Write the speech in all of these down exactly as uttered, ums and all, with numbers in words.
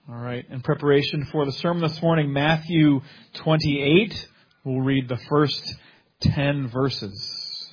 All right. In preparation for the sermon this morning, Matthew twenty-eight, we'll read the first ten verses.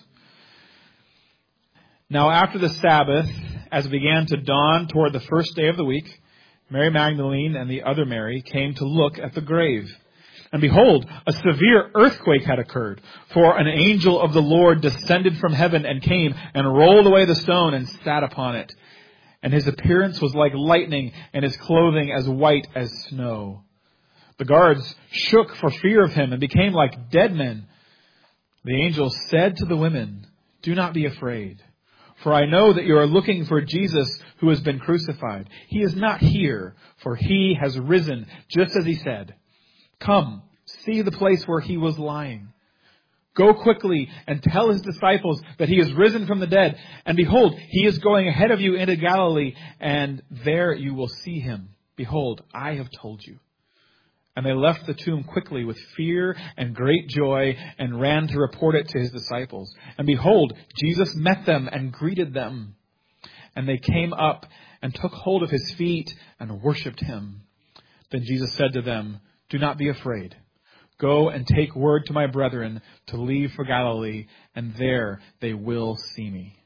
Now after the Sabbath, as it began to dawn toward the first day of the week, Mary Magdalene and the other Mary came to look at the grave. And behold, a severe earthquake had occurred, for an angel of the Lord descended from heaven and came and rolled away the stone and sat upon it. And his appearance was like lightning, and his clothing as white as snow. The guards shook for fear of him and became like dead men. The angel said to the women, "Do not be afraid, for I know that you are looking for Jesus who has been crucified. He is not here, for he has risen, just as he said. Come, see the place where he was lying. Go quickly and tell his disciples that he is risen from the dead. And behold, he is going ahead of you into Galilee, and there you will see him. Behold, I have told you." And they left the tomb quickly with fear and great joy and ran to report it to his disciples. And behold, Jesus met them and greeted them. And they came up and took hold of his feet and worshipped him. Then Jesus said to them, "Do not be afraid. Go and take word to my brethren to leave for Galilee, and there they will see me."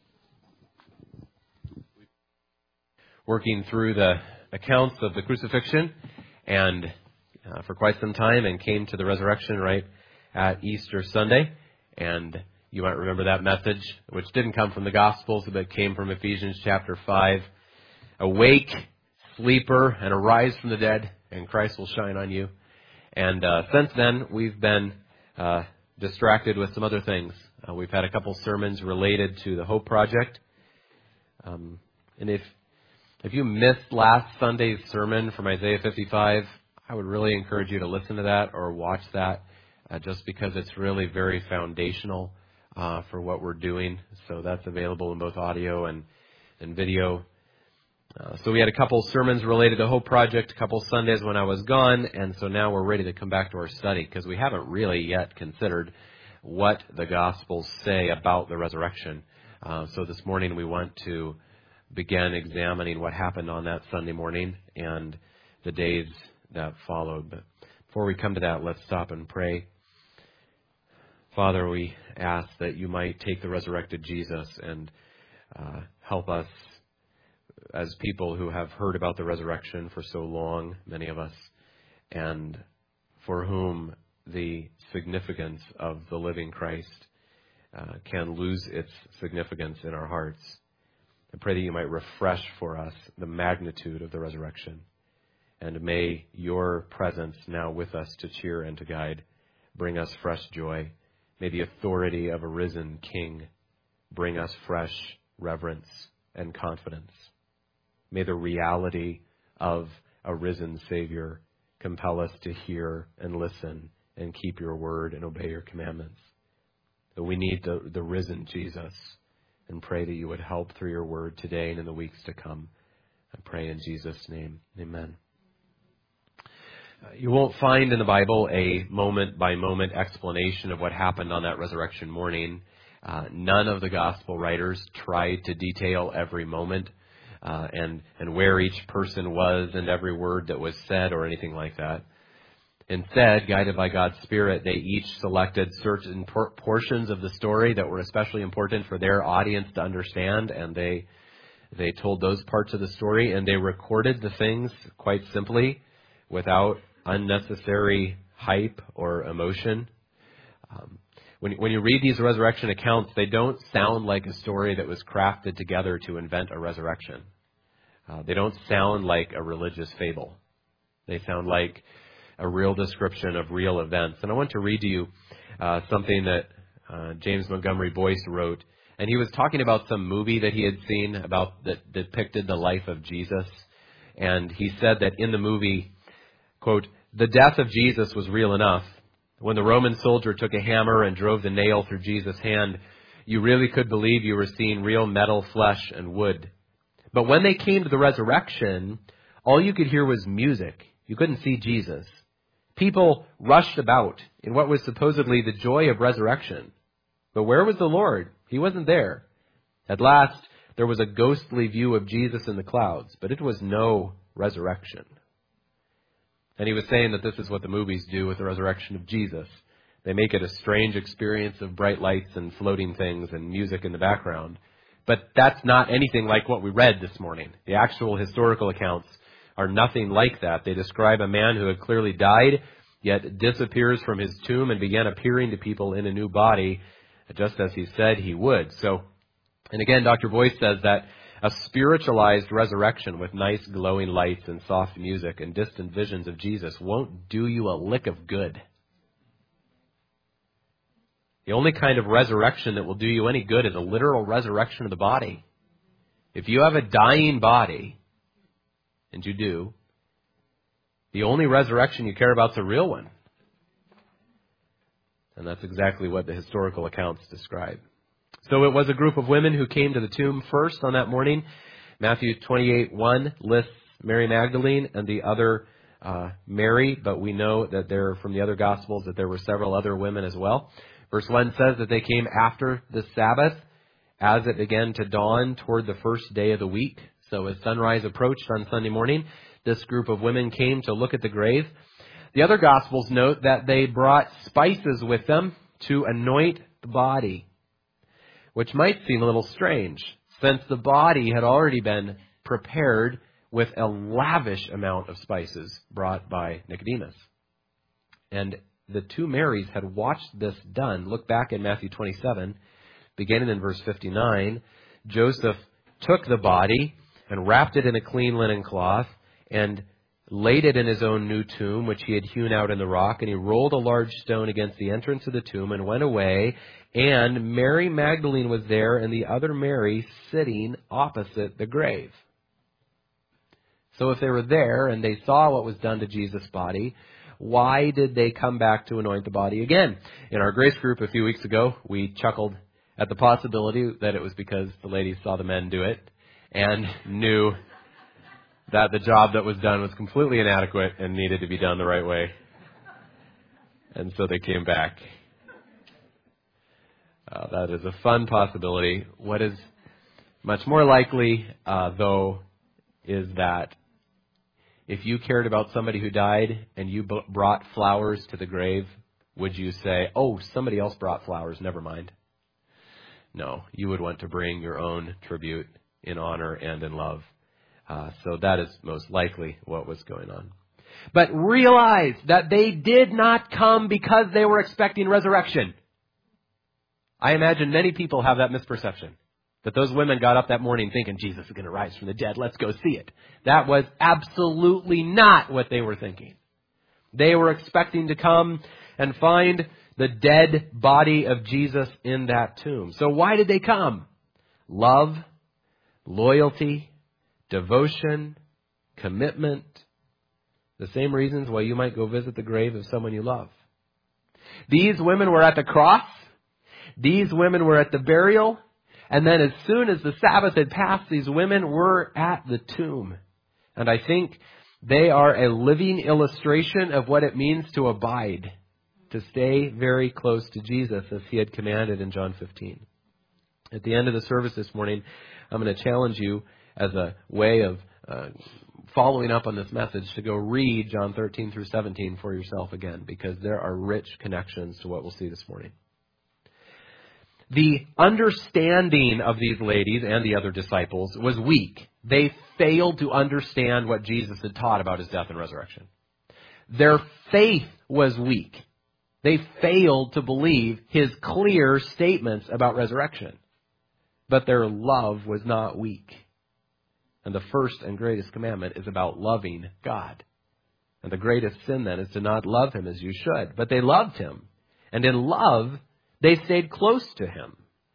Working through the accounts of the crucifixion and uh, for quite some time, and came to the resurrection right at Easter Sunday. And you might remember that message, which didn't come from the Gospels, but came from Ephesians chapter five. Awake, sleeper, and arise from the dead, and Christ will shine on you. And uh, since then, we've been uh, distracted with some other things. Uh, we've had a couple sermons related to the Hope Project. Um, and if if you missed last Sunday's sermon from Isaiah fifty-five, I would really encourage you to listen to that or watch that, uh, just because it's really very foundational uh, for what we're doing. So that's available in both audio and, and video. Uh, so we had a couple sermons related to Hope Project, a couple Sundays when I was gone, and so now we're ready to come back to our study because we haven't really yet considered what the Gospels say about the resurrection. Uh, so this morning we want to begin examining what happened on that Sunday morning and the days that followed. But before we come to that, let's stop and pray. Father, we ask that you might take the resurrected Jesus and uh, help us as people who have heard about the resurrection for so long, many of us, and for whom the significance of the living Christ uh, can lose its significance in our hearts. I pray that you might refresh for us the magnitude of the resurrection, and may your presence now with us to cheer and to guide bring us fresh joy. May the authority of a risen King bring us fresh reverence and confidence. May the reality of a risen Savior compel us to hear and listen and keep your word and obey your commandments. So we need the, the risen Jesus, and pray that you would help through your word today and in the weeks to come. I pray in Jesus' name. Amen. Uh, you won't find in the Bible a moment-by-moment explanation of what happened on that resurrection morning. Uh, none of the gospel writers tried to detail every moment. Uh, and, and where each person was and every word that was said or anything like that. Instead, guided by God's Spirit, they each selected certain por- portions of the story that were especially important for their audience to understand, and they they told those parts of the story, and they recorded the things quite simply without unnecessary hype or emotion. Um, When, when you read these resurrection accounts, they don't sound like a story that was crafted together to invent a resurrection. Uh, they don't sound like a religious fable. They sound like a real description of real events. And I want to read to you uh, something that uh, James Montgomery Boyce wrote. And he was talking about some movie that he had seen about that depicted the life of Jesus. And he said that in the movie, quote, "The death of Jesus was real enough. When the Roman soldier took a hammer and drove the nail through Jesus' hand, you really could believe you were seeing real metal, flesh, and wood. But when they came to the resurrection, all you could hear was music. You couldn't see Jesus. People rushed about in what was supposedly the joy of resurrection. But where was the Lord? He wasn't there. At last, there was a ghostly view of Jesus in the clouds, but it was no resurrection." And he was saying that this is what the movies do with the resurrection of Jesus. They make it a strange experience of bright lights and floating things and music in the background. But that's not anything like what we read this morning. The actual historical accounts are nothing like that. They describe a man who had clearly died, yet disappears from his tomb and began appearing to people in a new body, just as he said he would. So, and again, Doctor Boyce says that a spiritualized resurrection with nice glowing lights and soft music and distant visions of Jesus won't do you a lick of good. The only kind of resurrection that will do you any good is a literal resurrection of the body. If you have a dying body, and you do, the only resurrection you care about is a real one. And that's exactly what the historical accounts describe. So it was a group of women who came to the tomb first on that morning. Matthew twenty-eight one lists Mary Magdalene and the other uh, Mary, but we know that there from the other Gospels that there were several other women as well. Verse one says that they came after the Sabbath as it began to dawn toward the first day of the week. So as sunrise approached on Sunday morning, this group of women came to look at the grave. The other Gospels note that they brought spices with them to anoint the body, which might seem a little strange, since the body had already been prepared with a lavish amount of spices brought by Nicodemus. And the two Marys had watched this done. Look back in Matthew twenty-seven, beginning in verse fifty-nine. Joseph took the body and wrapped it in a clean linen cloth and laid it in his own new tomb, which he had hewn out in the rock. And he rolled a large stone against the entrance of the tomb and went away. And Mary Magdalene was there and the other Mary sitting opposite the grave. So if they were there and they saw what was done to Jesus' body, why did they come back to anoint the body again? In our grace group a few weeks ago, we chuckled at the possibility that it was because the ladies saw the men do it and knew that the job that was done was completely inadequate and needed to be done the right way. And so they came back. Uh, that is a fun possibility. What is much more likely, uh, though, is that if you cared about somebody who died and you b- brought flowers to the grave, would you say, oh, somebody else brought flowers, never mind? No, you would want to bring your own tribute in honor and in love. Uh, so that is most likely what was going on. But realize that they did not come because they were expecting resurrection. I imagine many people have that misperception, that those women got up that morning thinking Jesus is going to rise from the dead. Let's go see it. That was absolutely not what they were thinking. They were expecting to come and find the dead body of Jesus in that tomb. So why did they come? Love, loyalty, devotion, commitment. The same reasons why you might go visit the grave of someone you love. These women were at the cross. These women were at the burial. And then as soon as the Sabbath had passed, these women were at the tomb. And I think they are a living illustration of what it means to abide, to stay very close to Jesus as he had commanded in John fifteen. At the end of the service this morning, I'm going to challenge you as a way of uh, following up on this message to go read John thirteen through seventeen for yourself again, because there are rich connections to what we'll see this morning. The understanding of these ladies and the other disciples was weak. They failed to understand what Jesus had taught about his death and resurrection. Their faith was weak. They failed to believe his clear statements about resurrection. But their love was not weak. And the first and greatest commandment is about loving God. And the greatest sin then is to not love him as you should. But they loved him. And in love, they stayed close to him.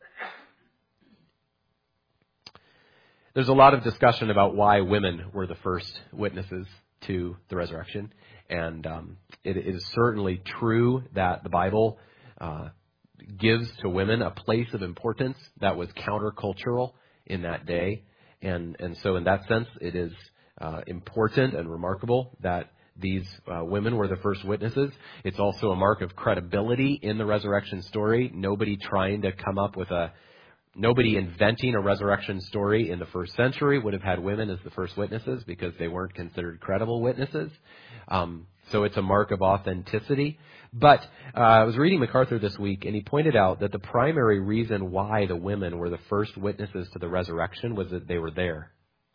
There's a lot of discussion about why women were the first witnesses to the resurrection. And um, it, it is certainly true that the Bible uh, gives to women a place of importance that was countercultural in that day. And, and so in that sense, it is uh, important and remarkable that these uh, women were the first witnesses. It's also a mark of credibility in the resurrection story. Nobody trying to come up with a, nobody inventing a resurrection story in the first century would have had women as the first witnesses because they weren't considered credible witnesses. Um, So it's a mark of authenticity. But uh, I was reading MacArthur this week, and he pointed out that the primary reason why the women were the first witnesses to the resurrection was that they were there.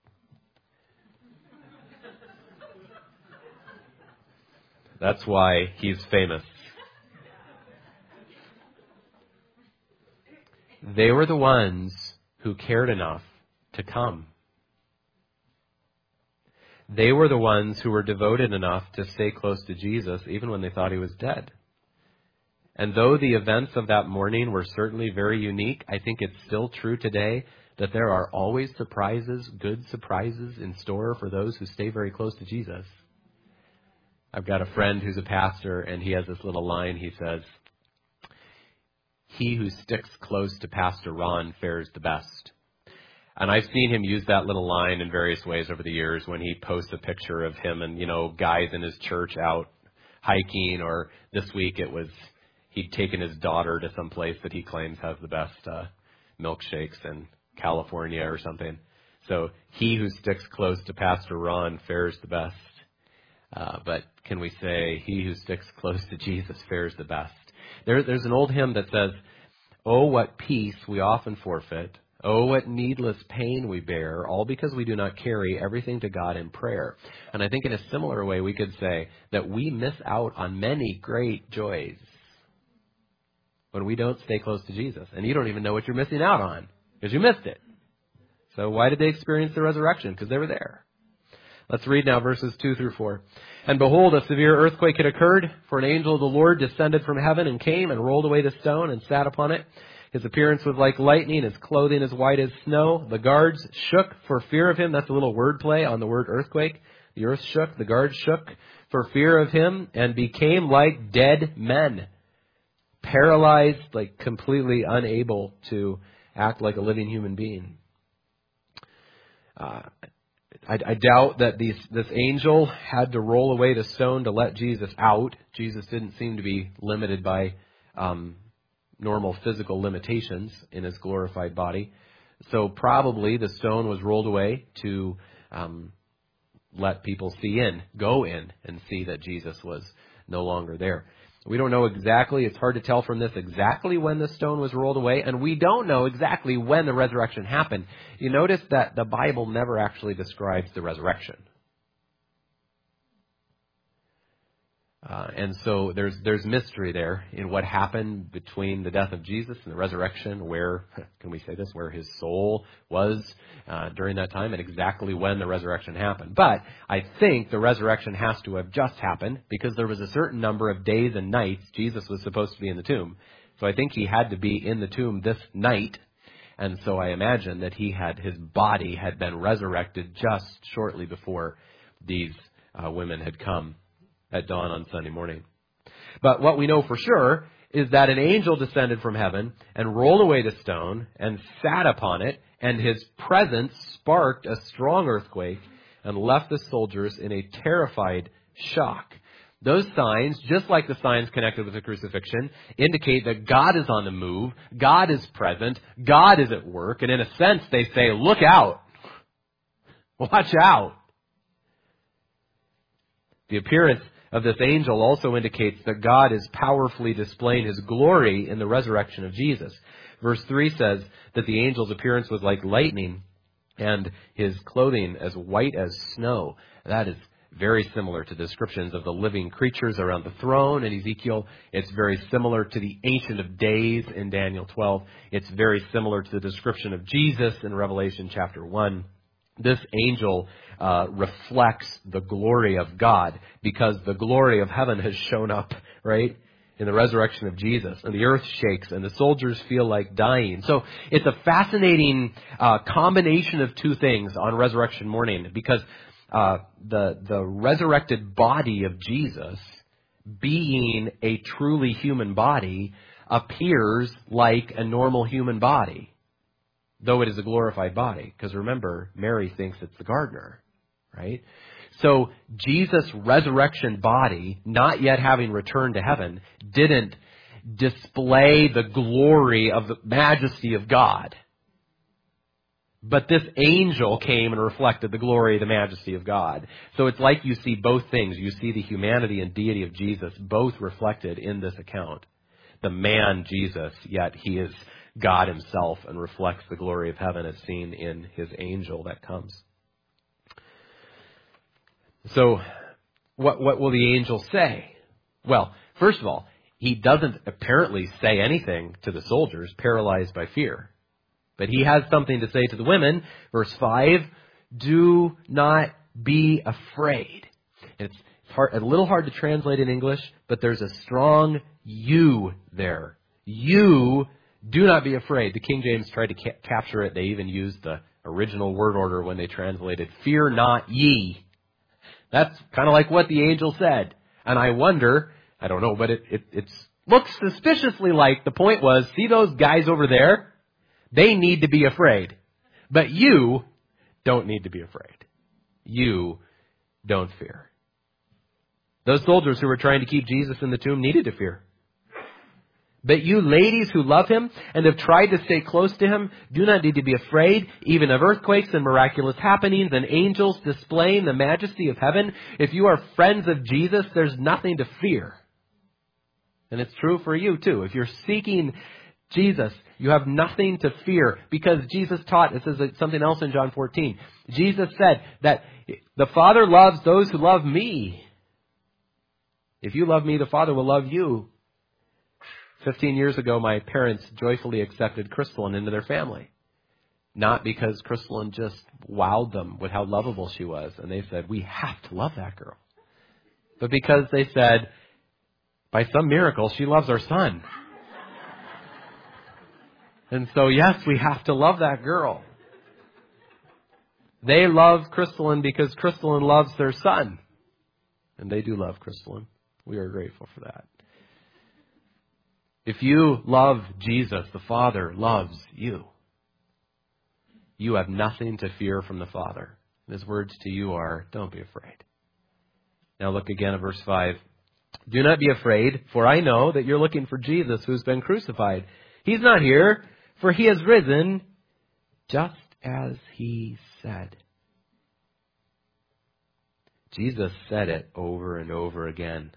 That's why he's famous. They were the ones who cared enough to come. They were the ones who were devoted enough to stay close to Jesus even when they thought he was dead. And though the events of that morning were certainly very unique, I think it's still true today that there are always surprises, good surprises in store for those who stay very close to Jesus. I've got a friend who's a pastor, and he has this little line. He says, "He who sticks close to Pastor Ron fares the best." And I've seen him use that little line in various ways over the years when he posts a picture of him and, you know, guys in his church out hiking, or this week it was he'd taken his daughter to some place that he claims has the best uh, milkshakes in California or something. So he who sticks close to Pastor Ron fares the best. Uh, but can we say he who sticks close to Jesus fares the best? There, there's an old hymn that says, "Oh, what peace we often forfeit. Oh, what needless pain we bear, all because we do not carry everything to God in prayer." And I think in a similar way we could say that we miss out on many great joys when we don't stay close to Jesus. And you don't even know what you're missing out on because you missed it. So why did they experience the resurrection? Because they were there. Let's read now verses two through four. "And behold, a severe earthquake had occurred, for an angel of the Lord descended from heaven and came and rolled away the stone and sat upon it. His appearance was like lightning, his clothing as white as snow. The guards shook for fear of him." That's a little wordplay on the word earthquake. The earth shook, the guards shook for fear of him and became like dead men, paralyzed, like completely unable to act like a living human being. Uh, I, I doubt that these, this angel had to roll away the stone to let Jesus out. Jesus didn't seem to be limited by um, normal physical limitations in his glorified body. So probably the stone was rolled away to um, let people see in, go in, and see that Jesus was no longer there. We don't know exactly, it's hard to tell from this exactly when the stone was rolled away, and we don't know exactly when the resurrection happened. You notice that the Bible never actually describes the resurrection. Uh, and so there's there's mystery there in what happened between the death of Jesus and the resurrection, where, can we say this, where his soul was uh, during that time, and exactly when the resurrection happened. But I think the resurrection has to have just happened because there was a certain number of days and nights Jesus was supposed to be in the tomb. So I think he had to be in the tomb this night. And so I imagine that he had, his body had been resurrected just shortly before these uh, women had come at dawn on Sunday morning. But what we know for sure is that an angel descended from heaven and rolled away the stone and sat upon it, and his presence sparked a strong earthquake and left the soldiers in a terrified shock. Those signs, just like the signs connected with the crucifixion, indicate that God is on the move, God is present, God is at work, and in a sense they say, look out, watch out. The appearance of this angel also indicates that God is powerfully displaying his glory in the resurrection of Jesus. Verse three says that the angel's appearance was like lightning and his clothing as white as snow. That is very similar to descriptions of the living creatures around the throne in Ezekiel. It's very similar to the Ancient of Days in Daniel twelve. It's very similar to the description of Jesus in Revelation chapter one. This angel uh, reflects the glory of God because the glory of heaven has shown up, right, in the resurrection of Jesus. And the earth shakes and the soldiers feel like dying. So it's a fascinating uh, combination of two things on resurrection morning because uh, the, the resurrected body of Jesus, being a truly human body, appears like a normal human body, though it is a glorified body. Because remember, Mary thinks it's the gardener, right? So Jesus' resurrection body, not yet having returned to heaven, didn't display the glory of the majesty of God. But this angel came and reflected the glory, the majesty of God. So it's like you see both things. You see the humanity and deity of Jesus both reflected in this account. The man, Jesus, yet he is God himself and reflects the glory of heaven as seen in his angel that comes. So what, what will the angel say? Well, first of all, he doesn't apparently say anything to the soldiers paralyzed by fear. But he has something to say to the women. Verse five, do not be afraid. And it's hard, a little hard to translate in English, but there's a strong you there. You, do not be afraid. The King James tried to ca- capture it. They even used the original word order when they translated, fear not ye. That's kind of like what the angel said. And I wonder, I don't know, but it, it it's, looks suspiciously like the point was, see those guys over there? They need to be afraid. But you don't need to be afraid. You don't fear. Those soldiers who were trying to keep Jesus in the tomb needed to fear. But you ladies who love him and have tried to stay close to him do not need to be afraid even of earthquakes and miraculous happenings and angels displaying the majesty of heaven. If you are friends of Jesus, there's nothing to fear. And it's true for you too. If you're seeking Jesus, you have nothing to fear because Jesus taught, this is something else in John fourteen. Jesus said that the Father loves those who love me. If you love me, the Father will love you. Fifteen years ago, my parents joyfully accepted Crystalline into their family. Not because Crystalline just wowed them with how lovable she was. And they said, we have to love that girl. But because they said, by some miracle, she loves our son. And so, yes, we have to love that girl. They love Crystalline because Crystalline loves their son. And they do love Crystalline. We are grateful for that. If you love Jesus, the Father loves you. You have nothing to fear from the Father. His words to you are, don't be afraid. Now look again at verse five. Do not be afraid, for I know that you're looking for Jesus who's been crucified. He's not here, for he has risen, just as he said. Jesus said it over and over again.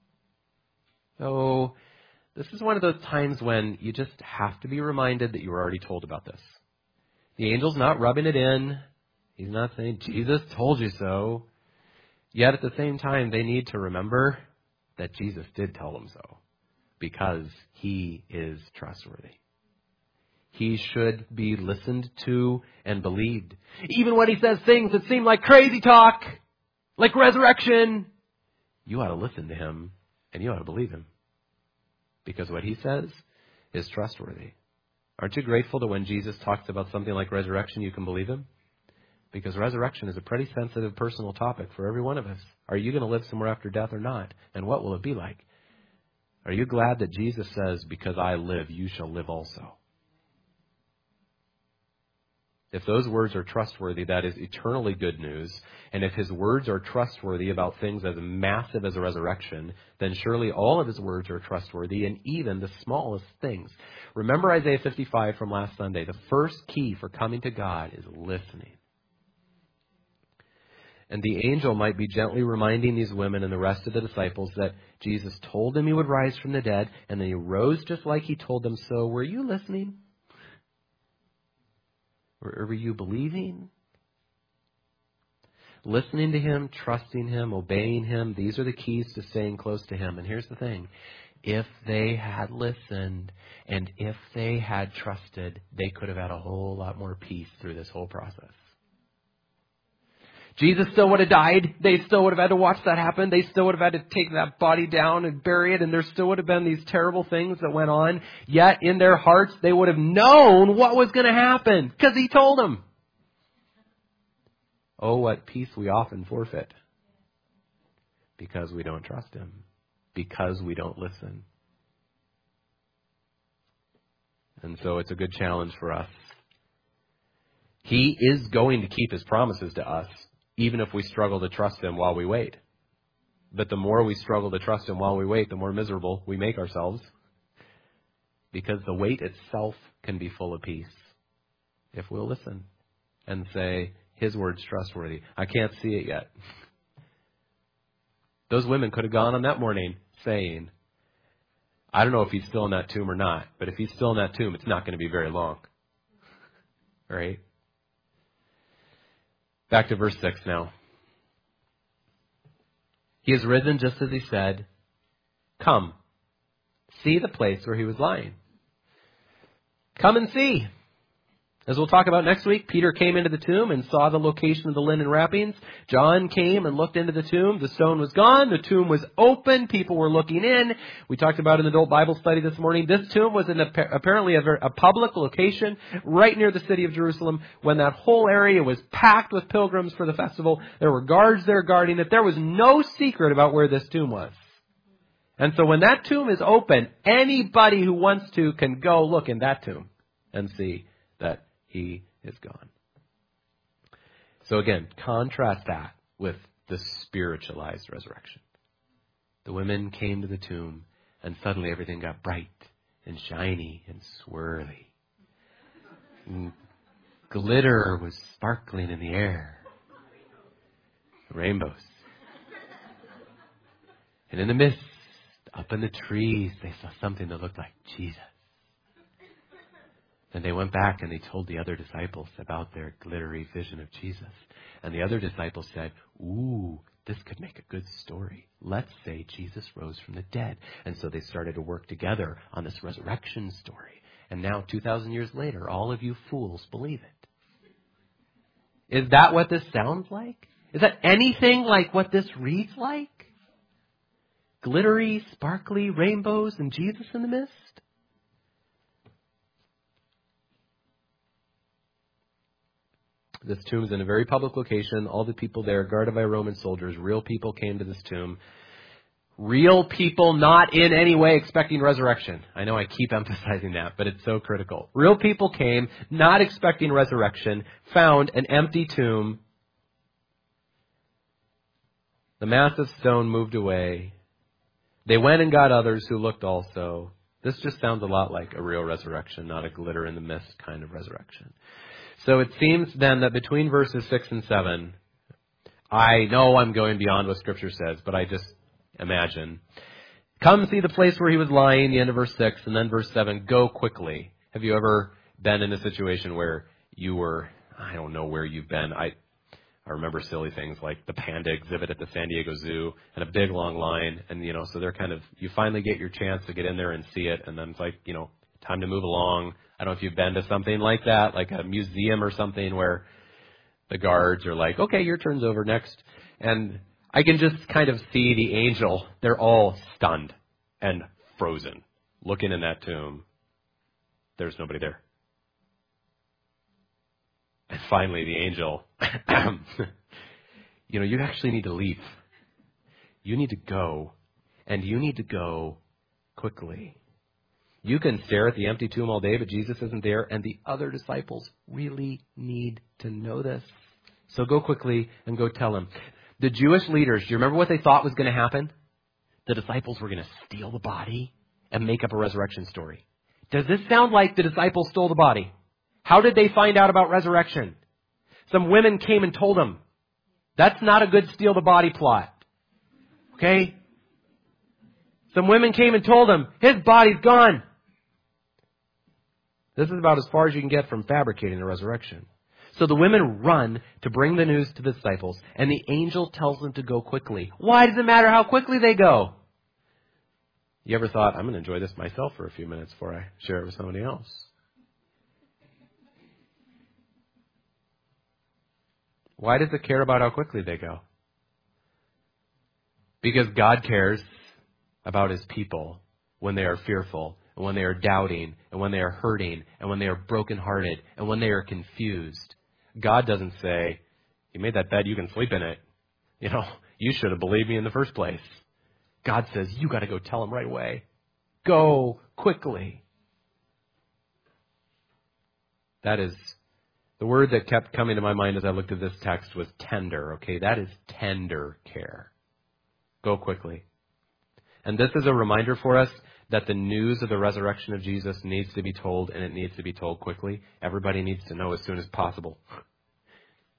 So, this is one of those times when you just have to be reminded that you were already told about this. The angel's not rubbing it in. He's not saying, Jesus told you so. Yet at the same time, they need to remember that Jesus did tell them so, because he is trustworthy. He should be listened to and believed. Even when he says things that seem like crazy talk, like resurrection, you ought to listen to him and you ought to believe him. Because what he says is trustworthy. Aren't you grateful that when Jesus talks about something like resurrection, you can believe him? Because resurrection is a pretty sensitive personal topic for every one of us. Are you going to live somewhere after death or not? And what will it be like? Are you glad that Jesus says, because I live, you shall live also? If those words are trustworthy, that is eternally good news. And if his words are trustworthy about things as massive as a resurrection, then surely all of his words are trustworthy in even the smallest things. Remember Isaiah fifty-five from last Sunday. The first key for coming to God is listening. And the angel might be gently reminding these women and the rest of the disciples that Jesus told them he would rise from the dead, and then he rose just like he told them so. Were you listening? Or were you believing? Listening to him, trusting him, obeying him, these are the keys to staying close to him. And here's the thing. If they had listened and if they had trusted, they could have had a whole lot more peace through this whole process. Jesus still would have died. They still would have had to watch that happen. They still would have had to take that body down and bury it. And there still would have been these terrible things that went on. Yet in their hearts, they would have known what was going to happen because he told them. Oh, what peace we often forfeit because we don't trust him, because we don't listen. And so it's a good challenge for us. He is going to keep his promises to us, even if we struggle to trust him while we wait. But the more we struggle to trust him while we wait, the more miserable we make ourselves. Because the wait itself can be full of peace if we'll listen and say, his word's trustworthy. I can't see it yet. Those women could have gone on that morning saying, I don't know if he's still in that tomb or not, but if he's still in that tomb, it's not going to be very long. Right? Back to verse six now. He has risen just as he said. Come, see the place where he was lying. Come and see. As we'll talk about next week, Peter came into the tomb and saw the location of the linen wrappings. John came and looked into the tomb. The stone was gone. The tomb was open. People were looking in. We talked about in the adult Bible study this morning. This tomb was in a, apparently a, a public location right near the city of Jerusalem. When that whole area was packed with pilgrims for the festival, there were guards there guarding it. There was no secret about where this tomb was. And so when that tomb is open, anybody who wants to can go look in that tomb and see that he is gone. So again, contrast that with the spiritualized resurrection. The women came to the tomb and suddenly everything got bright and shiny and swirly. And glitter was sparkling in the air. Rainbows. And in the mist, up in the trees, they saw something that looked like Jesus. And they went back and they told the other disciples about their glittery vision of Jesus. And the other disciples said, ooh, this could make a good story. Let's say Jesus rose from the dead. And so they started to work together on this resurrection story. And now, two thousand years later, all of you fools believe it. Is that what this sounds like? Is that anything like what this reads like? Glittery, sparkly rainbows and Jesus in the mist? This tomb is in a very public location. All the people there, guarded by Roman soldiers. Real people came to this tomb. Real people not in any way expecting resurrection. I know I keep emphasizing that, but it's so critical. Real people came, not expecting resurrection, found an empty tomb. The massive stone moved away. They went and got others who looked also. This just sounds a lot like a real resurrection, not a glitter in the mist kind of resurrection. So it seems then that between verses six and seven, I know I'm going beyond what Scripture says, but I just imagine. Come see the place where he was lying, the end of verse six, and then verse seven, go quickly. Have you ever been in a situation where you were, I don't know where you've been. I I remember silly things like the panda exhibit at the San Diego Zoo and a big long line. And, you know, so they're kind of, you finally get your chance to get in there and see it. And then it's like, you know, time to move along. I don't know if you've been to something like that, like a museum or something where the guards are like, okay, your turn's over next. And I can just kind of see the angel. They're all stunned and frozen, looking in that tomb. There's nobody there. And finally, the angel, you know, you actually need to leave. You need to go, and you need to go quickly. You can stare at the empty tomb all day, but Jesus isn't there, and the other disciples really need to know this. So go quickly and go tell him. The Jewish leaders, do you remember what they thought was going to happen? The disciples were going to steal the body and make up a resurrection story. Does this sound like the disciples stole the body? How did they find out about resurrection? Some women came and told them. That's not a good steal the body plot. Okay? Some women came and told him, his body's gone. This is about as far as you can get from fabricating the resurrection. So the women run to bring the news to the disciples, and the angel tells them to go quickly. Why does it matter how quickly they go? You ever thought, I'm going to enjoy this myself for a few minutes before I share it with somebody else? Why does it care about how quickly they go? Because God cares about his people when they are fearful, and when they are doubting, and when they are hurting, and when they are brokenhearted, and when they are confused. God doesn't say, you made that bed, you can sleep in it. You know, you should have believed me in the first place. God says, you got to go tell them right away. Go quickly. That is, the word that kept coming to my mind as I looked at this text was tender. Okay, that is tender care. Go quickly. And this is a reminder for us that the news of the resurrection of Jesus needs to be told, and it needs to be told quickly. Everybody needs to know as soon as possible.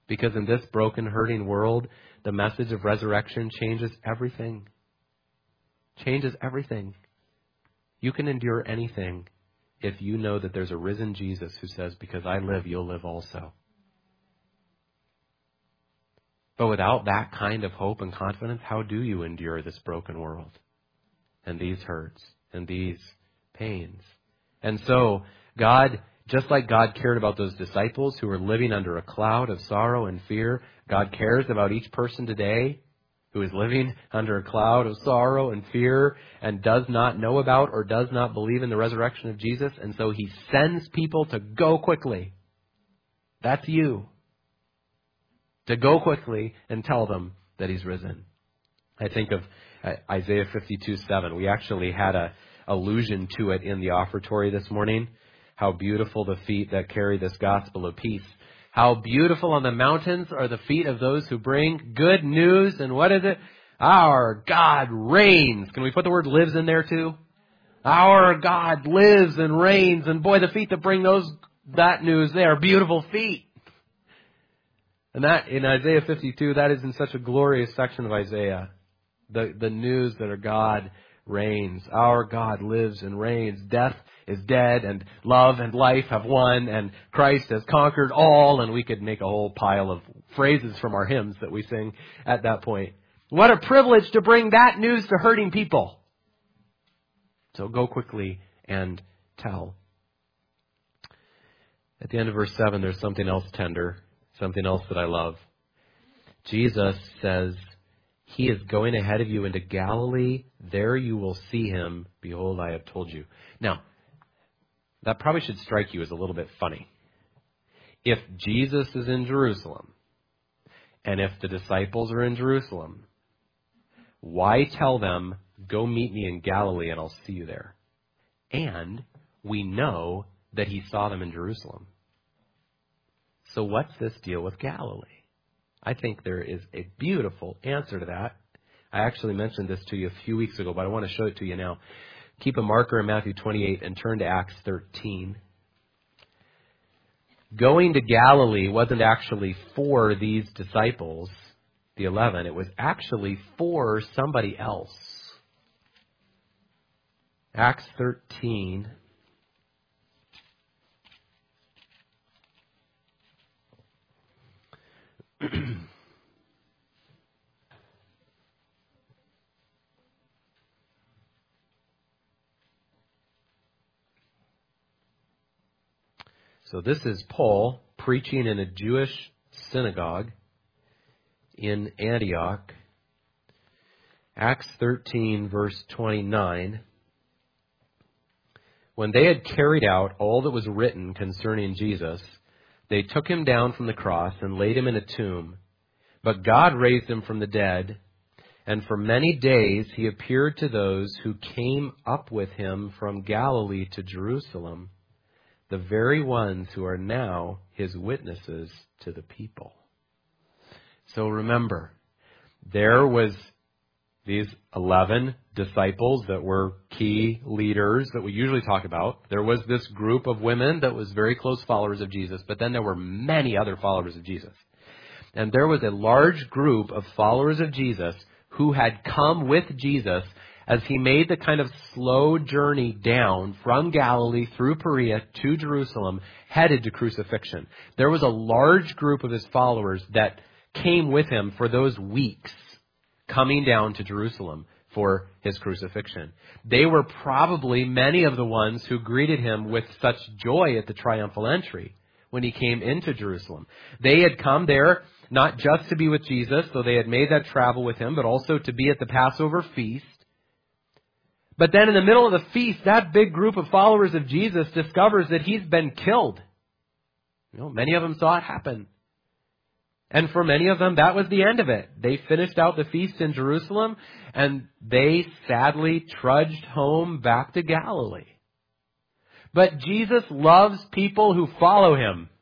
Because in this broken, hurting world, the message of resurrection changes everything. Changes everything. You can endure anything if you know that there's a risen Jesus who says, because I live, you'll live also. But without that kind of hope and confidence, how do you endure this broken world and these hurts and these pains? And so God, just like God cared about those disciples who were living under a cloud of sorrow and fear, God cares about each person today who is living under a cloud of sorrow and fear and does not know about or does not believe in the resurrection of Jesus. And so he sends people to go quickly. That's you. To go quickly and tell them that he's risen. I think of Isaiah fifty-two seven. We actually had a allusion to it in the offertory this morning. How beautiful the feet that carry this gospel of peace. How beautiful on the mountains are the feet of those who bring good news. And what is it? Our God reigns. Can we put the word lives in there too? Our God lives and reigns. And boy, the feet that bring those that news, they are beautiful feet. And that, in Isaiah fifty-two, that is in such a glorious section of Isaiah. The, the news that our God reigns. Our God lives and reigns. Death is dead, and love and life have won, and Christ has conquered all. And we could make a whole pile of phrases from our hymns that we sing at that point. What a privilege to bring that news to hurting people. So go quickly and tell. At the end of verse seven, there's something else tender. Something else that I love. Jesus says, he is going ahead of you into Galilee. There you will see him. Behold, I have told you. Now, that probably should strike you as a little bit funny. If Jesus is in Jerusalem, and if the disciples are in Jerusalem, why tell them, go meet me in Galilee and I'll see you there? And we know that he saw them in Jerusalem. So what's this deal with Galilee? I think there is a beautiful answer to that. I actually mentioned this to you a few weeks ago, but I want to show it to you now. Keep a marker in Matthew twenty-eight and turn to Acts thirteen. Going to Galilee wasn't actually for these disciples, the eleven. It was actually for somebody else. Acts thirteen. So this is Paul preaching in a Jewish synagogue in Antioch. Acts thirteen, verse twenty-nine. When they had carried out all that was written concerning Jesus, they took him down from the cross and laid him in a tomb. But God raised him from the dead, and for many days he appeared to those who came up with him from Galilee to Jerusalem, the very ones who are now his witnesses to the people. So remember, there was these eleven disciples that were key leaders that we usually talk about. There was this group of women that was very close followers of Jesus, but then there were many other followers of Jesus. And there was a large group of followers of Jesus who had come with Jesus as he made the kind of slow journey down from Galilee through Perea to Jerusalem, headed to crucifixion. There was a large group of his followers that came with him for those weeks, coming down to Jerusalem for his crucifixion. They were probably many of the ones who greeted him with such joy at the triumphal entry when he came into Jerusalem. They had come there not just to be with Jesus, though they had made that travel with him, but also to be at the Passover feast. But then in the middle of the feast, that big group of followers of Jesus discovers that he's been killed. You know, many of them saw it happen. And for many of them, that was the end of it. They finished out the feast in Jerusalem, and they sadly trudged home back to Galilee. But Jesus loves people who follow him.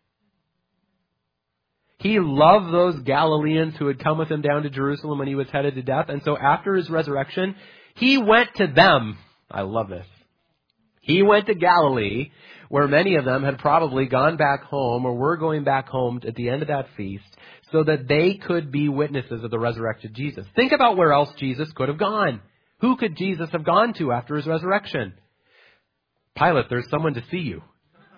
He loved those Galileans who had come with him down to Jerusalem when he was headed to death. And so after his resurrection, he went to them. I love this. He went to Galilee, where many of them had probably gone back home or were going back home at the end of that feast, so that they could be witnesses of the resurrected Jesus. Think about where else Jesus could have gone. Who could Jesus have gone to after his resurrection? Pilate, there's someone to see you.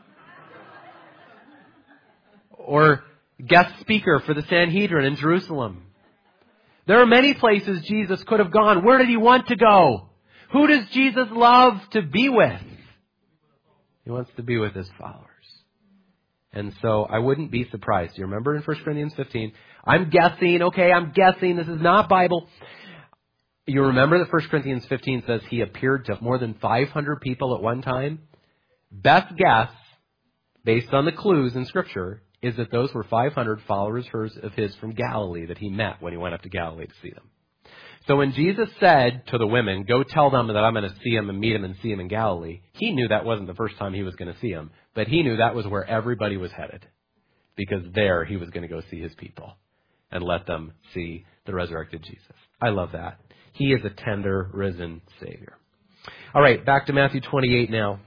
Or guest speaker for the Sanhedrin in Jerusalem. There are many places Jesus could have gone. Where did he want to go? Who does Jesus love to be with? He wants to be with his followers. And so I wouldn't be surprised. You remember in First Corinthians fifteen? I'm guessing, okay, I'm guessing. This is not Bible. You remember that First Corinthians fifteen says he appeared to more than five hundred people at one time? Best guess, based on the clues in Scripture, is that those were five hundred followers of his from Galilee that he met when he went up to Galilee to see them. So when Jesus said to the women, go tell them that I'm going to see him and meet him and see him in Galilee, he knew that wasn't the first time he was going to see him, but he knew that was where everybody was headed, because there he was going to go see his people and let them see the resurrected Jesus. I love that. He is a tender, risen Savior. All right, back to Matthew twenty-eight now.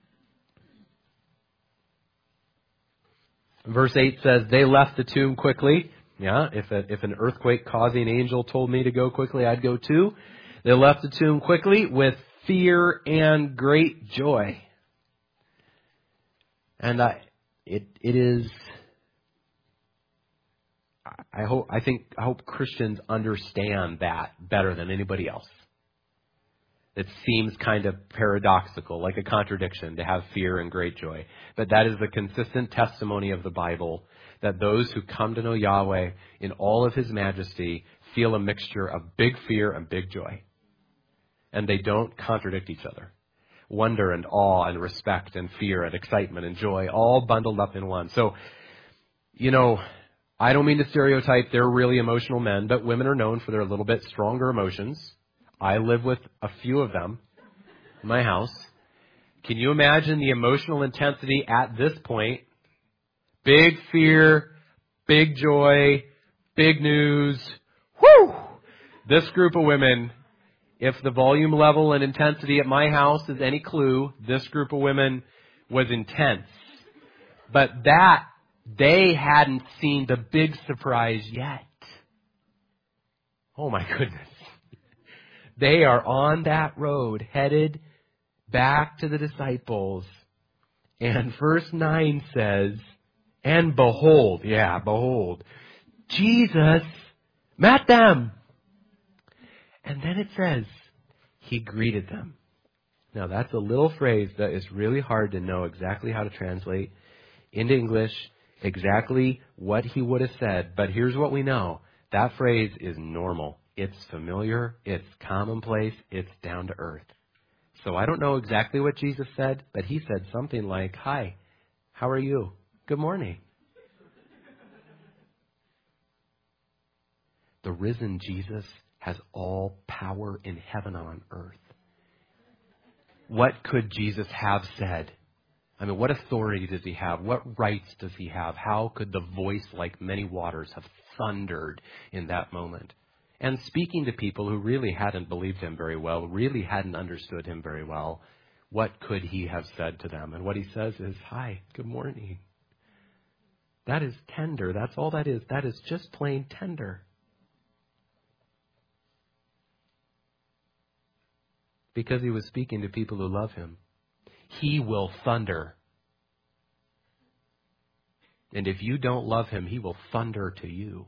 Verse eight says, they left the tomb quickly. Yeah, if a, if an earthquake-causing angel told me to go quickly, I'd go too. They left the tomb quickly with fear and great joy. And I, it it is. I hope I think I hope Christians understand that better than anybody else. It seems kind of paradoxical, like a contradiction, to have fear and great joy. But that is the consistent testimony of the Bible, that those who come to know Yahweh in all of his majesty feel a mixture of big fear and big joy. And they don't contradict each other. Wonder and awe and respect and fear and excitement and joy, all bundled up in one. So, you know, I don't mean to stereotype, they're really emotional men, but women are known for their little bit stronger emotions. I live with a few of them in my house. Can you imagine the emotional intensity at this point? Big fear, big joy, big news. Whew! This group of women, if the volume level and intensity at my house is any clue, this group of women was intense. But that, they hadn't seen the big surprise yet. Oh my goodness. They are on that road, headed back to the disciples. And verse nine says, and behold, yeah, behold, Jesus met them. And then it says, he greeted them. Now that's a little phrase that is really hard to know exactly how to translate into English, exactly what he would have said. But here's what we know. That phrase is normal. It's familiar, it's commonplace, it's down to earth. So I don't know exactly what Jesus said, but he said something like, hi, how are you? Good morning. The risen Jesus has all power in heaven and on earth. What could Jesus have said? I mean, what authority does he have? What rights does he have? How could the voice like many waters have thundered in that moment? And speaking to people who really hadn't believed him very well, really hadn't understood him very well, what could he have said to them? And what he says is, hi, good morning. That is tender. That's all that is. That is just plain tender. Because he was speaking to people who love him. He will thunder. And if you don't love him, he will thunder to you.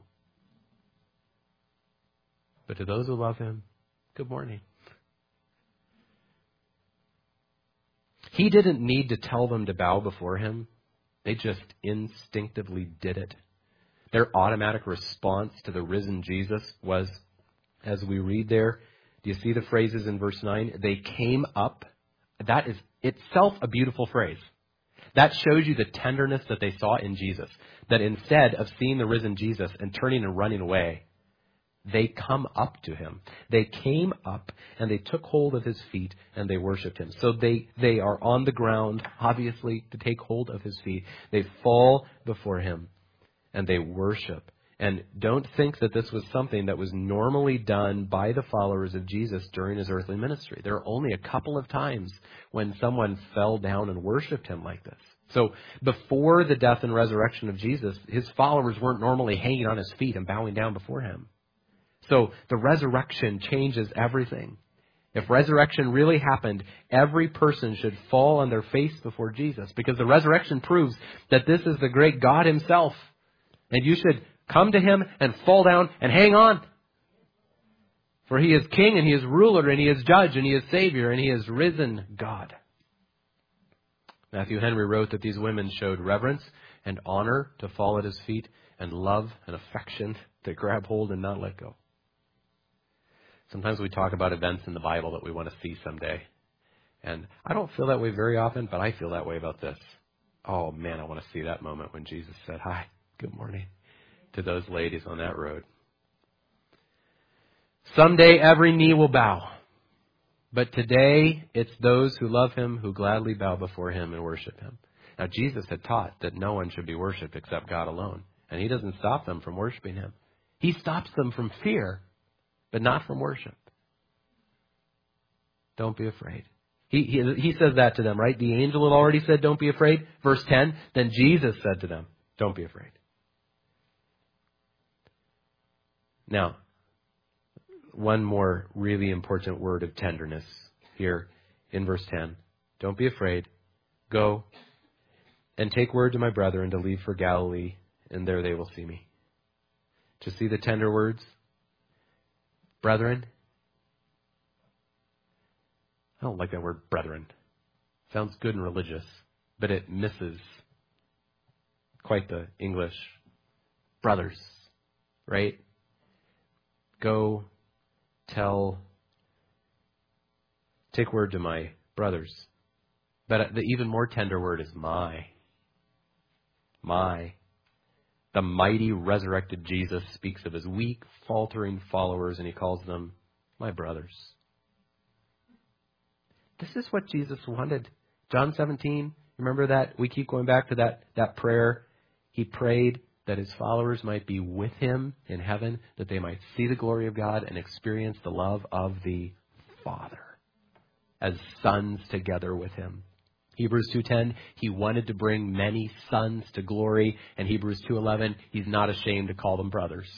But to those who love him, good morning. He didn't need to tell them to bow before him. They just instinctively did it. Their automatic response to the risen Jesus was, as we read there, do you see the phrases in verse nine? They came up. That is itself a beautiful phrase. That shows you the tenderness that they saw in Jesus. That instead of seeing the risen Jesus and turning and running away, they come up to him. They came up and they took hold of his feet and they worshiped him. So they, they are on the ground, obviously, to take hold of his feet. They fall before him and they worship. And don't think that this was something that was normally done by the followers of Jesus during his earthly ministry. There are only a couple of times when someone fell down and worshiped him like this. So before the death and resurrection of Jesus, his followers weren't normally hanging on his feet and bowing down before him. So the resurrection changes everything. If resurrection really happened, every person should fall on their face before Jesus, because the resurrection proves that this is the great God himself. And you should come to him and fall down and hang on. For he is king and he is ruler and he is judge and he is savior and he is risen God. Matthew Henry wrote that these women showed reverence and honor to fall at his feet, and love and affection to grab hold and not let go. Sometimes we talk about events in the Bible that we want to see someday. And I don't feel that way very often, but I feel that way about this. Oh man, I want to see that moment when Jesus said, "Hi, good morning," to those ladies on that road. Someday every knee will bow. But today it's those who love him who gladly bow before him and worship him. Now Jesus had taught that no one should be worshipped except God alone. And he doesn't stop them from worshiping him. He stops them from fear, but not from worship. Don't be afraid. He, he, he says that to them, right? The angel had already said, don't be afraid. Verse ten, then Jesus said to them, don't be afraid. Now, one more really important word of tenderness here in verse ten. Don't be afraid. Go and take word to my brethren to leave for Galilee, and there they will see me. To see the tender words? Brethren? I don't like that word, brethren. Sounds good and religious, but it misses quite the English brothers, right? Go tell, take word to my brothers. But the even more tender word is my. My. The mighty resurrected Jesus speaks of his weak, faltering followers, and he calls them my brothers. This is what Jesus wanted. John seventeen, remember that? We keep going back to that, that prayer. He prayed that his followers might be with him in heaven, that they might see the glory of God and experience the love of the Father as sons together with him. Hebrews two ten, he wanted to bring many sons to glory. And Hebrews two eleven, he's not ashamed to call them brothers.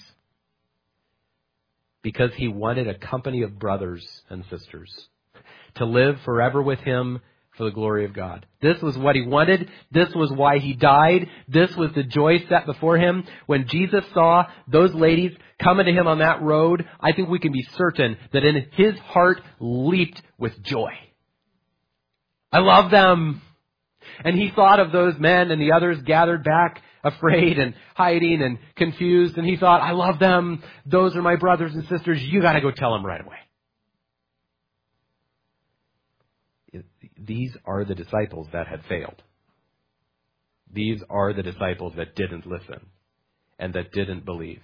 Because he wanted a company of brothers and sisters to live forever with him for the glory of God. This was what he wanted. This was why he died. This was the joy set before him. When Jesus saw those ladies coming to him on that road, I think we can be certain that in his heart leaped with joy. I love them. And he thought of those men and the others gathered back, afraid and hiding and confused. And he thought, I love them. Those are my brothers and sisters. You got to go tell them right away. These are the disciples that had failed. These are the disciples that didn't listen and that didn't believe.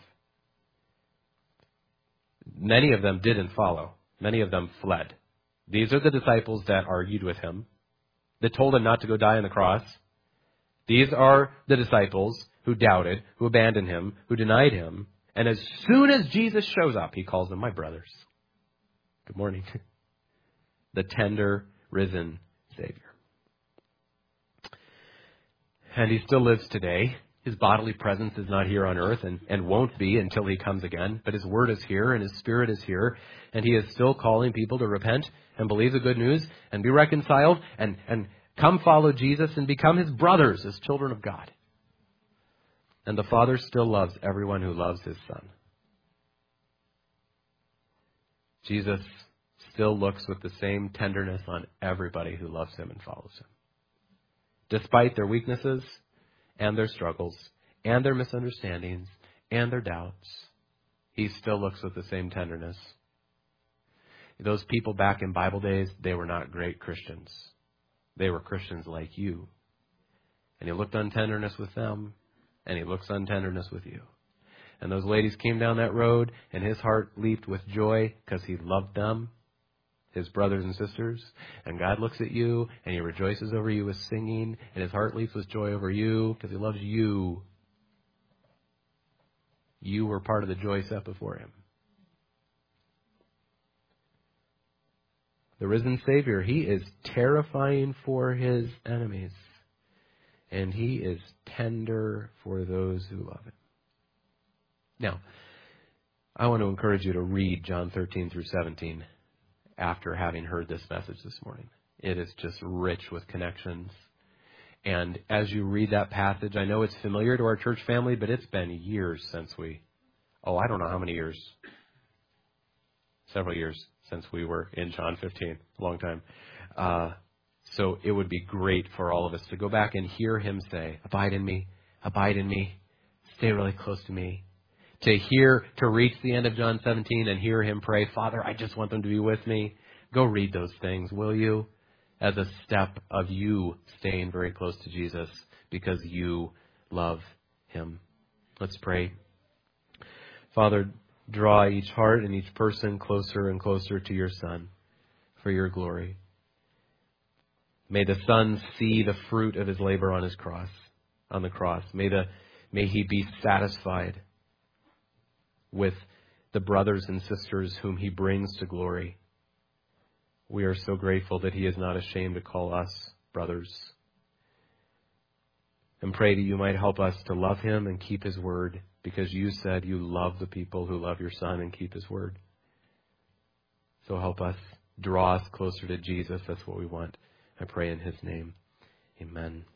Many of them didn't follow. Many of them fled. These are the disciples that argued with him, that told him not to go die on the cross. These are the disciples who doubted, who abandoned him, who denied him. And as soon as Jesus shows up, he calls them my brothers. Good morning. The tender, risen Savior. And he still lives today. His bodily presence is not here on earth and, and won't be until he comes again. But his word is here and his spirit is here. And he is still calling people to repent and believe the good news and be reconciled and, and come follow Jesus and become his brothers as children of God. And the Father still loves everyone who loves his Son. Jesus still looks with the same tenderness on everybody who loves him and follows him. Despite their weaknesses and their struggles and their misunderstandings and their doubts, he still looks with the same tenderness. Those people back in Bible days, they were not great Christians. They were Christians like you. And he looked on tenderness with them, and he looks on tenderness with you. And those ladies came down that road, and his heart leaped with joy because he loved them, his brothers and sisters. And God looks at you, and he rejoices over you with singing, and his heart leaps with joy over you because he loves you. You were part of the joy set before him. The risen Savior, he is terrifying for his enemies. and He is tender for those who love Him. Now, I want to encourage you to read John thirteen through seventeen after having heard this message this morning. It is just rich with connections. And as you read that passage, I know it's familiar to our church family, but it's been years since we, oh, I don't know how many years, several years since we were in John fifteen, a long time. Uh, so it would be great for all of us to go back and hear Him say, abide in me, abide in me, stay really close to me. To hear, to reach the end of John seventeen and hear Him pray, Father, I just want them to be with me. Go read those things, will you? As a step of you staying very close to Jesus because you love Him. Let's pray. Father, draw each heart and each person closer and closer to your Son for your glory. May the Son see the fruit of His labor on His cross, on the cross. May the may He be satisfied with the brothers and sisters whom He brings to glory. We are so grateful that He is not ashamed to call us brothers. And pray that you might help us to love Him and keep His word, because you said you love the people who love your Son and keep His word. So help us, draw us closer to Jesus. That's what we want. I pray in His name. Amen.